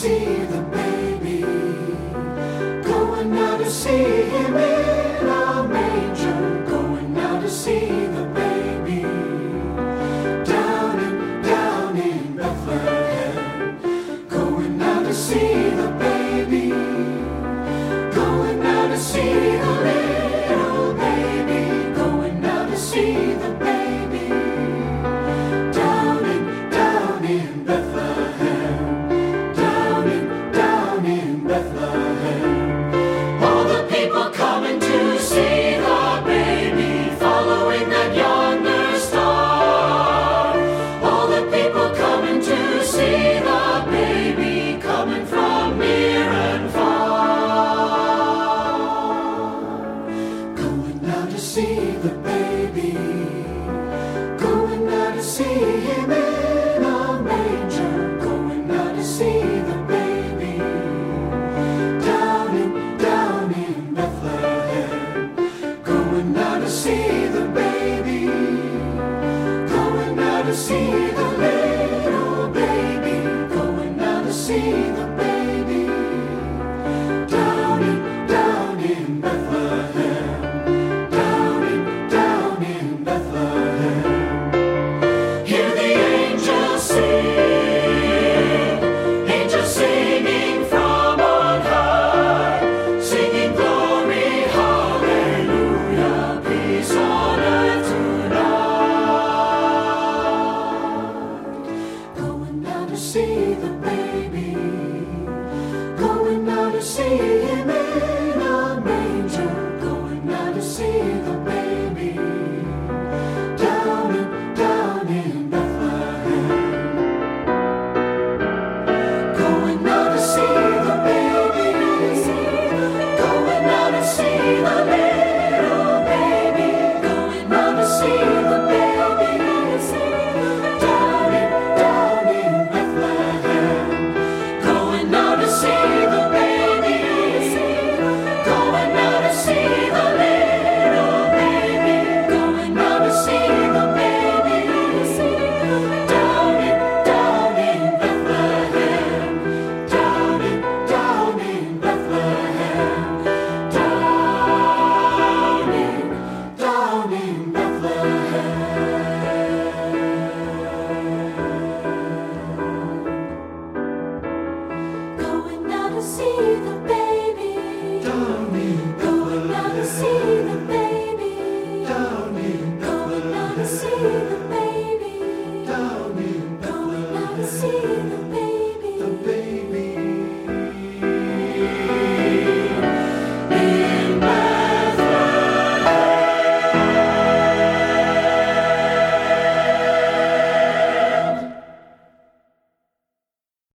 see the baby, going out to see him in a manger, going out to see the baby, down in Bethlehem, going out to see the baby, going out to see the little baby, going out to see the baby, down in Bethlehem, down in Bethlehem. All the people coming to see the baby, following that yonder star. All the people coming to see the baby, coming from near and far. Going out to see the baby, going out to see him in a manger, going out to see the baby, down in Bethlehem, going out to see